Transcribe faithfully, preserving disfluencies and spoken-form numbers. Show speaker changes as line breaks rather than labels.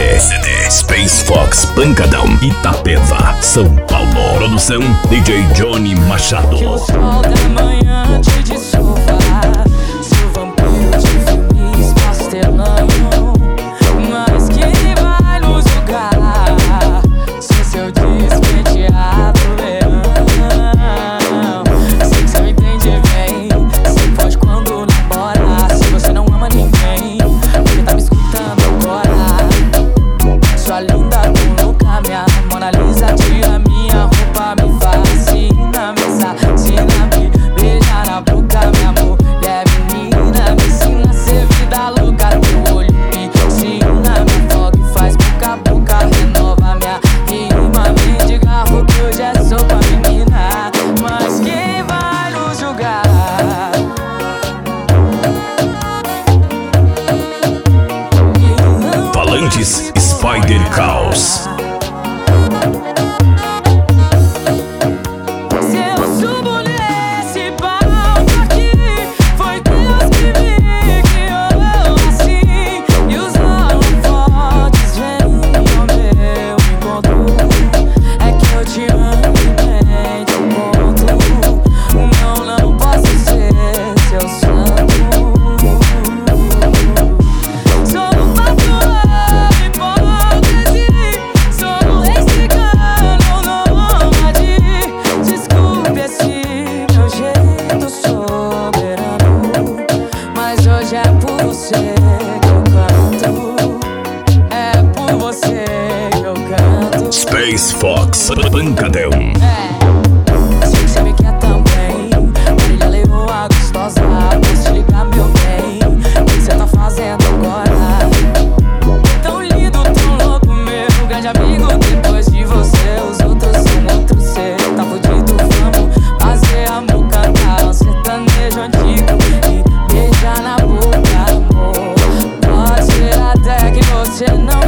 D. C D Space Fox Pancadão, Itapeva, São Paulo. Produção D J Johnny Machado.
Que o sol da manhã te dissolva, se o vampiro de filmes pastelão. Mas quem vai nos julgar se seu despenteado leão? Sei que cê me entende bem, cê pode quando namora. Se você não ama ninguém, porque tá me escutando agora. Sua linda com louca, minha Mona Lisa, tira minha roupa, me fascina, me assassina, me beija na boca, minha mulher menina, me ensina a ser vida louca, teu olho me ensina, me afoga e faz boca a boca, renova minha rima, mendiga roupa, hoje é sopa menina, mas quem vai nos julgar?
Falantes Spider Caos.
Se eu subo nesse palco aqui, foi Deus que me guiou assim. E os holofotes vêm ao meu encontro. É que eu te amo e nem te conto. Não, não posso ser seu santo. Sou um patrão, hipocrisia. Sou um rei cigano, nômade. Desculpe esse meu jeito soberano, mas hoje é por você que eu canto. É por você que eu canto.
Space Fox Pancadão.
É, sei que cê me quer também. Marília Leoa gostosa, posso te ligar, meu bem? O que cê tá fazendo agora? Tão lindo, tão louco, meu grande amigo. Depois de você, os outros são outros. Cê tá fudido, vamos fazer amor, cantar um sertanejo antigo e beijar na boca, amor. Pode ser até que você não